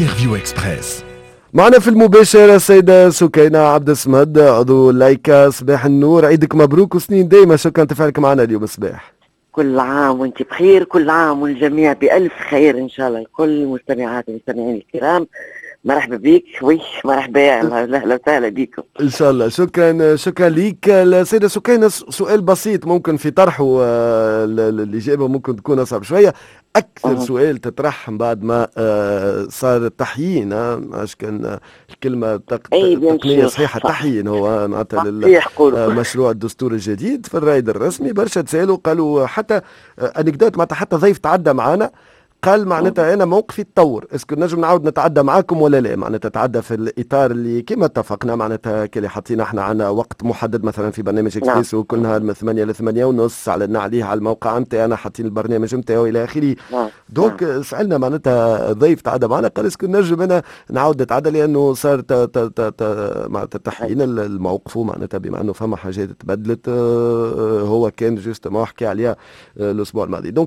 انترفيو اكسبريس. معنا في المباشرة السيدة سكينة عبد الصمد عضو لايكا. صباح النور، عيدك مبروك وسنين دايما. شكرا تفاعلك معنا اليوم الصباح. كل عام وانت بخير، كل عام والجميع بألف خير إن شاء الله. كل المستمعات والمستمعين الكرام مرحبا بيك. مرحبا، اهلا وسهلا بكم ان شاء الله. شكرا ليك السيده سكينه. سؤال بسيط ممكن في طرحه الاجابه ممكن تكون اصعب شويه. اكثر سؤال تطرح بعد ما صار التحيين، عاش كان الكلمه تقنيه صحيحه، تحيين هو معناتها للمشروع الدستور الجديد في الرائد الرسمي. برشا تسالوا قالوا حتى انكدوت معناتها حتى ضيف تعدى معنا قال معناتها انا موقفي تطور، اسكو نجم نعاود نتعدى معاكم ولا لا؟ معناتها تعدى في الاطار اللي كما اتفقنا، معناتها كلي حاطين احنا عندنا وقت محدد مثلا في برنامج اكسبريسو كل نهار من 8 ل 8 ونص، اعلنا عليه على الموقع نتاعي انا، حاطين البرنامج نتاعو الى اخره. دونك سالنا معناتها ضيف تعدى معنا قال اسكو نجم انا نعاود نتعدى لانه صار معناتها تحيين الموقف، معناتها بما انه فما حاجات تبدلت هو كان جوستومون حكى عليها الاسبوع الماضي. دونك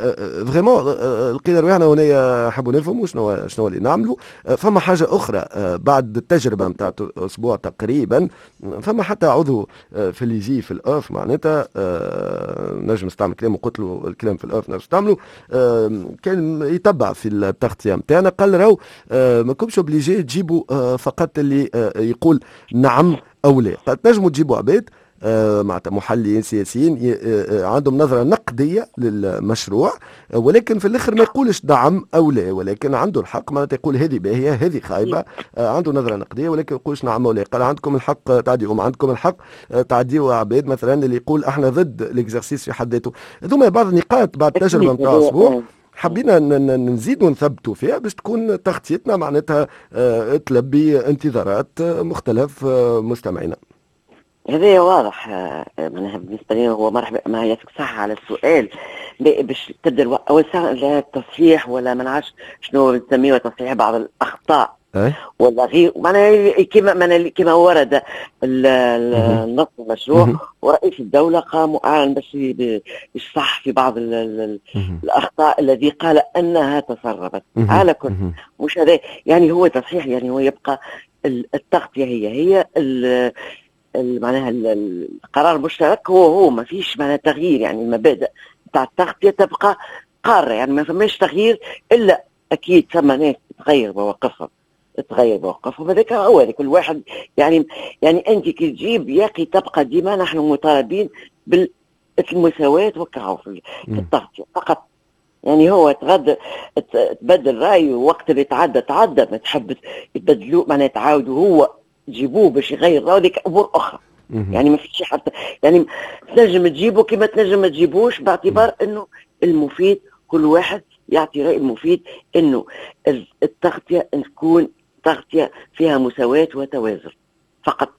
فريمون لقينا روحنا هنا حبوا نفهموا شنو اللي نعملوا. فما حاجه اخرى بعد التجربه نتاع اسبوع تقريبا، فما حتى عضو في اللي يجي في الاوف معناتها نجم نستعمل كلام وقلت له الكلام في الاوف نجم نستعمله، كان يتبع في التغطيه نتاعنا قال راهو ما كنتش اوبليجي تجيبوا فقط اللي يقول نعم او لا، قالت نجموا تجيبوا عباد معناتها محللين سياسيين عندهم نظرة نقدية للمشروع، ولكن في الآخر ما يقولش دعم أو لا، ولكن عنده الحق معناتها يقول هذه باهية هذه خايبة، عنده نظرة نقدية ولكن ما يقولش نعم أو لا. قال عندكم الحق تعديوا، عندكم الحق تعديوا عباد مثلا اللي يقول احنا ضد الاكزرسيس في حد ذاته. هذوما بعض النقاط بعد التجربة نتاع أسبوع حبينا نزيد ونثبتوا فيها باش تكون تغطيتنا معناتها تلبي انتظارات مختلف مستمعينا. هذا واضح. بالنسبه لي هو مرحبا ما يعطيك صح على السؤال. باش تبدا اول ساعه لا تصحيح ولا ما نعرفش شنو نسميه تصحيح بعض الاخطاء ولا غير، معناها كما ورد النص المشروع ورئيس الدوله قام اعلن باش يصح في بعض الاخطاء الذي قال انها تسربت. على كل مش هذا يعني هو تصحيح، يعني هو يبقى التغطيه هي معناها القرار المشترك هو ما فيش معناها تغيير، يعني المبادئ بتاع التغطية تبقى قارة، يعني ما فماش تغيير إلا أكيد ثم ناس تغير مواقفهم هذاك هو كل واحد يعني أنت كي تجيب يا أخي تبقى ديما نحن مطالبين بالمساواة وكاو في التغطية فقط. يعني هو تبدل رأيه وقت اللي تعدى ما تحب يبدلوه معناها تعاودوا هو تجيبوه باش يغير رأيه، ذيك أمور أخرى. يعني ما فيش حتى يعني تنجم تجيبه كما تنجم ما تجيبوش، باعتبار انه المفيد كل واحد يعطي رأي المفيد انه التغطية تكون تغطية فيها مساواة وتوازن فقط.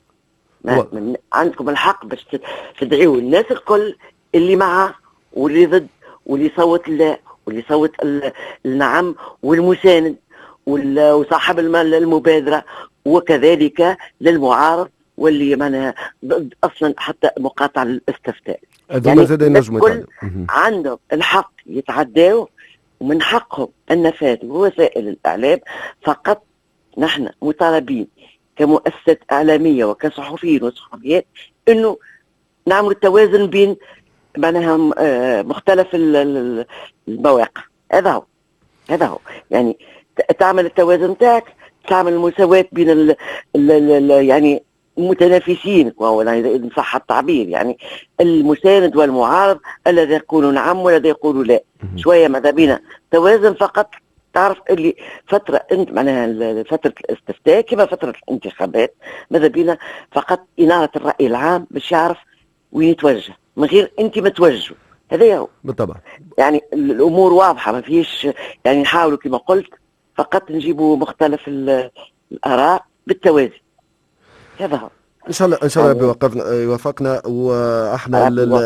عندكم الحق باش تدعيوا الناس الكل اللي معه واللي ضد واللي يصوت لا واللي يصوت النعم والمساند وصاحب المبادرة، وكذلك للمعارض واللي معناها اصلا حتى مقاطعه الاستفتاء. يعني الكل عندهم الحق يتعداوا ومن حقهم النفاذ بوسائل الاعلام فقط. نحن مطالبين كمؤسسات اعلاميه وكصحفيين وصحفيات انه نعمل التوازن بين معناها مختلف المواقع. هذا هو يعني تعمل التوازن تاعك، تعمل المساواة بين يعني المتنافسين، إن صح التعبير، يعني المساند والمعارض، الذي يقول نعم والذي يقول لا. شوية ماذا بينا توازن فقط. تعرف اللي فترة انت معناها فترة الاستفتاء كما فترة الانتخابات ماذا بينا فقط إنارة الرأي العام باش يعرف وين يتوجه من غير انت ما توجهه. هذا هو بالطبع. يعني الأمور واضحة ما فيش، يعني نحاولوا كما قلت فقط نجيبوا مختلف الآراء بالتوازي. هذا هو. ان شاء الله يوفقنا واحنا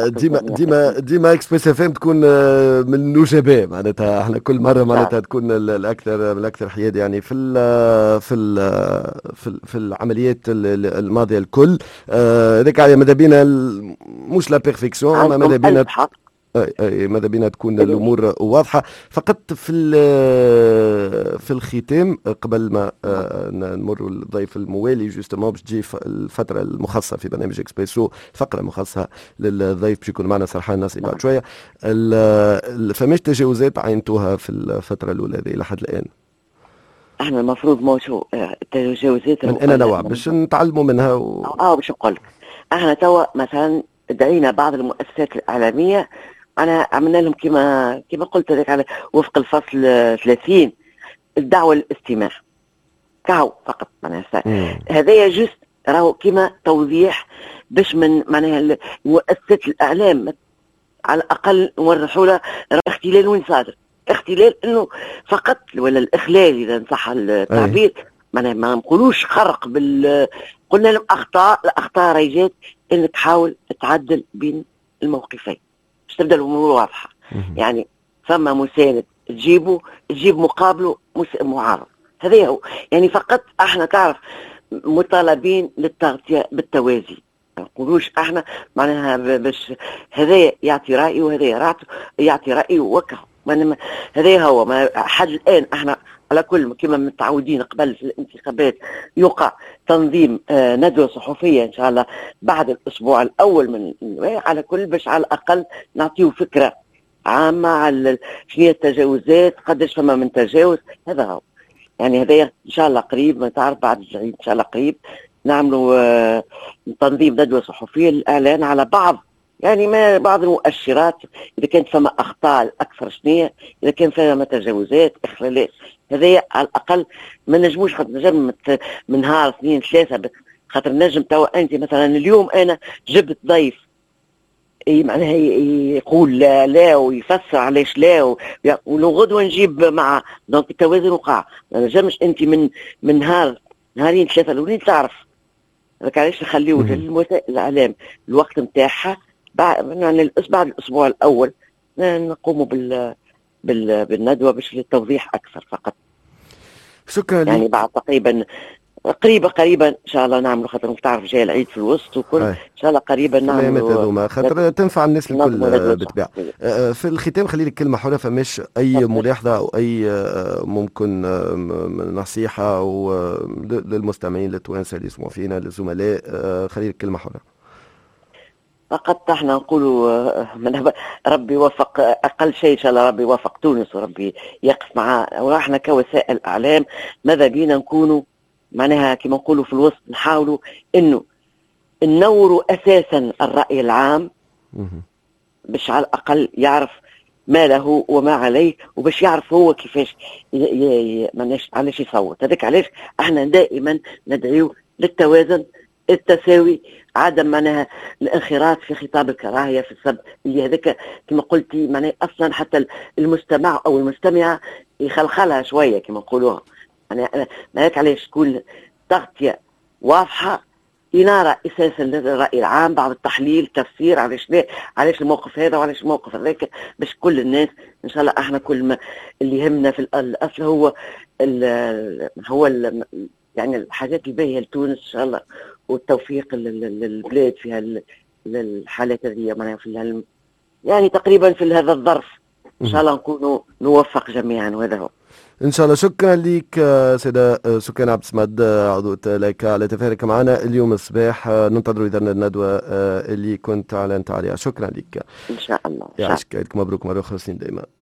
ديما اكسبريس اف ام تكون من النجباء، معناتها احنا كل مره معناتها تكون الاكثر حياد يعني في العمليات الماضيه الكل. هذاك ماذا بينا مش لا بيرفكسيون، اما ماذا بينا أي ماذا بينا تكون الأمور واضحة. فقط في الختام قبل ما نمر الضيف الموالي جوستومون باش تجي الفترة المخصصة في برنامج اكسبريسو، فقرة مخصصة للضيف باش يكون معنا سرحان ناصري بعد شوية. فماش تجاوزات عينتوها في الفترة الأولى هذه لحد الآن؟ احنا المفروض موشو التجاوزات من أنا نوع باش نتعلموا منها باش نقول لك. احنا توا مثلا دعينا بعض المؤسسات الإعلامية، أنا عملنا لهم كما قلت لك على وفق الفصل 30 الدعوة للاستماع كاو فقط. معناها هذايا جست راهو كما توضيح باش من معناها مؤسسات الإعلام على الأقل نوضحوا لها اختلال وين صادر. اختلال انه فقط ولا الاخلال اذا ان صح التعبير، معناها ما نقولوش خرق قلنا لهم الاخطاء ريجات انك تحاول تعدل بين الموقفين باش تبدا الامور واضحه. يعني فما مساند تجيب مقابله معارض، هذا هو. يعني فقط احنا تعرف مطالبين للتغطيه بالتوازي، ما نقولوش احنا معناها باش هذا يعطي رايه وهذا يعطي رايه وكه. هذا هو ما حد الان احنا على كل كما متعودين قبل في الانتخابات يقع تنظيم ندوة صحفية ان شاء الله بعد الاسبوع الاول من على كل باش على الاقل نعطيه فكرة عامة على شنو التجاوزات، قداش فما من تجاوز. هذا هو يعني هذا ان شاء الله قريب، ما تعرف بعد العيد ان شاء الله قريب نعملوا تنظيم ندوة صحفية للاعلان على بعض المؤشرات، اذا كانت فما اخطاء اكثر شنية، اذا كان فما تجاوزات اخلالات. هذا على الاقل ما نجموش خاطر نجم من نهار 2 3 خاطر نجم توا انت مثلا اليوم انا جبت ضيف معناها يقول لا ويفسر علاش لا ولو غدوه نجيب مع دونك التوازن وقع. ما نجمش انت من نهارين 3 الاولين تعرف هذاك علاش نخليو للوسائل الاعلام الوقت نتاعها بعد الاسبوع الاول نقوموا بالندوه باش للتوضيح اكثر فقط. شكرا يعني بعد تقريبا قريبا ان شاء الله نعملوا، خاطر تعرف جاي العيد في الوسط وكل ان شاء الله قريبا نعملوا خاطر تنفع الناس الكل بالطبيعه. في الختام خلي لك كلمه حره، فماش اي ملاحظه او اي ممكن نصيحه او للمستمعين التوانسه اللي يسمعوا فينا للزملاء، خلي لك كلمه حره. فقط احنا نقولوا ربي يوفق، اقل شيء ان شاء الله ربي يوفق تونس وربي يقف معاه. واحنا كوسائل اعلام ماذا بينا نكونوا معناها كما نقولوا في الوسط، نحاولوا انه ننوروا اساسا الراي العام باش على الاقل يعرف ما له وما عليه، وباش يعرف هو كيفاش علاش يصوت. هذاك علاش احنا دائما ندعيو للتوازن، التساوي، عدم معناها الانخراط في خطاب الكراهيه في السب اللي هذاك كما قلتي معناها اصلا حتى المستمع او المستمعه يخلخلها شويه كما نقولوها. يعني هيك علاش تكون تغطيه واضحه إنارة اساسا للراي العام بعد التحليل تفسير علاش الموقف هذا وعلاش الموقف هذاك، باش كل الناس ان شاء الله احنا كل ما اللي يهمنا في الاصل هو يعني الحاجات الباهيه لتونس ان شاء الله، والتوفيق للبلاد في الحالات هذه معناها في يعني تقريبا في هذا الظرف ان شاء الله نكونوا نوفق جميعا، وهذا هو ان شاء الله. شكرا لك سيدة سكان عبد الصمد، عضو لك على تفاعلك معنا اليوم الصباح. ننتظر اذا الندوه اللي كنت اعلنت عليها. شكرا لك ان شاء الله. يعيشك، مبروك مره اخرى، سنين دائما.